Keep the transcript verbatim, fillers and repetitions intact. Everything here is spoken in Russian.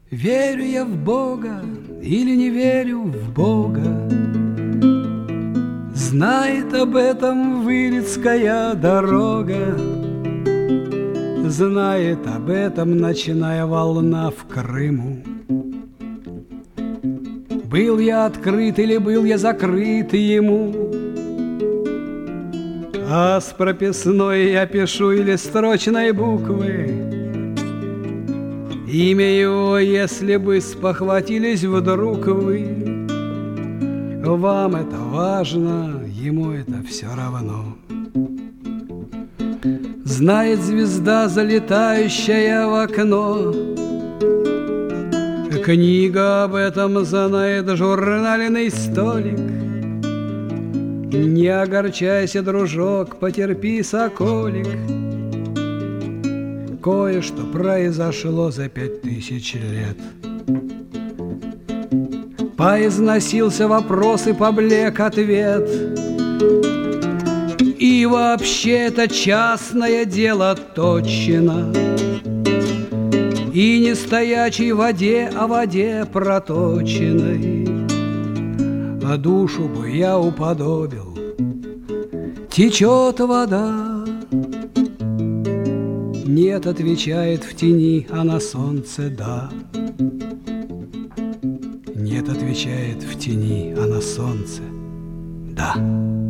Верю я в Бога или не верю в Бога, знает об этом Вырицкая дорога, знает об этом ночная волна в Крыму. Был я открыт или был я закрыт ему, а с прописной я пишу или строчной буквы. Имя его, если бы спохватились вдруг вы, вам это важно, ему это все равно. Знает звезда, залетающая в окно, книга об этом знает журнальный столик. Не огорчайся, дружок, потерпи, соколик. Кое-что произошло за пять тысяч лет. Поизносился вопрос и поблек ответ. И вообще это частное дело точно. И не стоячей воде, а воде проточенной. А душу бы я уподобил. Течет вода. Нет, отвечает в тени, а на солнце да. Нет, отвечает в тени, а на солнце да.